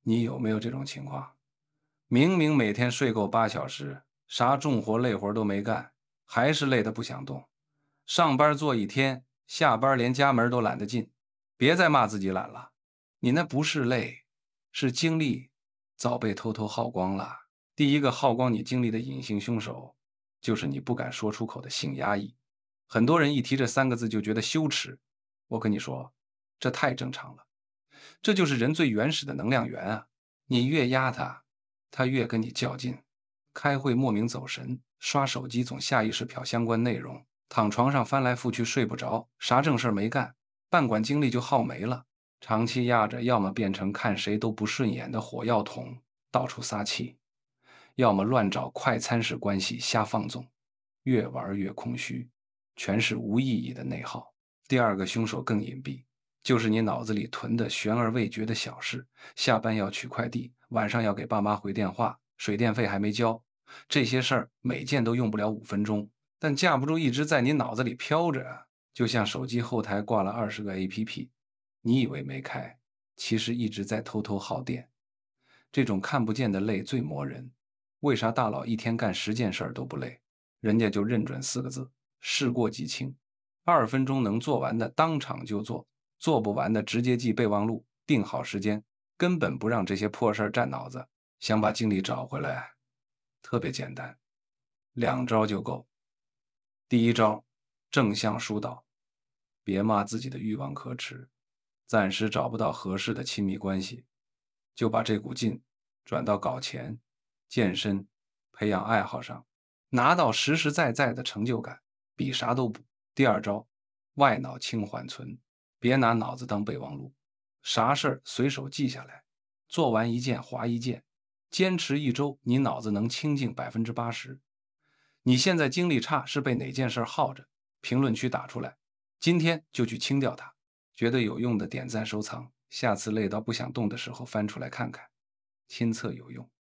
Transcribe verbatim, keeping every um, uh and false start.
你有没有这种情况？明明每天睡够八小时，啥重活累活都没干，还是累得不想动。上班做一天，下班连家门都懒得进。别再骂自己懒了，你那不是累，是精力早被偷偷耗光了。第一个耗光你精力的隐性凶手，就是你不敢说出口的性压抑。很多人一提这三个字就觉得羞耻，我跟你说，这太正常了。这就是人最原始的能量源啊！你越压他，他越跟你较劲。开会莫名走神，刷手机总下意识瞟相关内容，躺床上翻来覆去睡不着，啥正事没干，半管精力就耗没了。长期压着，要么变成看谁都不顺眼的火药桶，到处撒气，要么乱找快餐式关系瞎放纵，越玩越空虚，全是无意义的内耗。第二个凶手更隐蔽，就是你脑子里囤的悬而未决的小事，下班要取快递，晚上要给爸妈回电话，水电费还没交，这些事儿每件都用不了五分钟，但架不住一直在你脑子里飘着，就像手机后台挂了二十个 A P P， 你以为没开，其实一直在偷偷耗电。这种看不见的累最磨人。为啥大佬一天干十件事儿都不累？人家就认准四个字：事过即清。二分钟能做完的当场就做，做不完的直接记备忘录，定好时间，根本不让这些破事儿占脑子。想把精力找回来，特别简单，两招就够。第一招，正向疏导，别骂自己的欲望可耻，暂时找不到合适的亲密关系，就把这股劲转到搞钱、健身、培养爱好上，拿到实实在在的成就感，比啥都补。第二招，外脑轻缓存，别拿脑子当备忘录，啥事儿随手记下来，做完一件划一件，坚持一周，你脑子能清静百分之八十。你现在精力差是被哪件事耗着？评论区打出来，今天就去清掉它。觉得有用的点赞收藏，下次累到不想动的时候翻出来看看，亲测有用。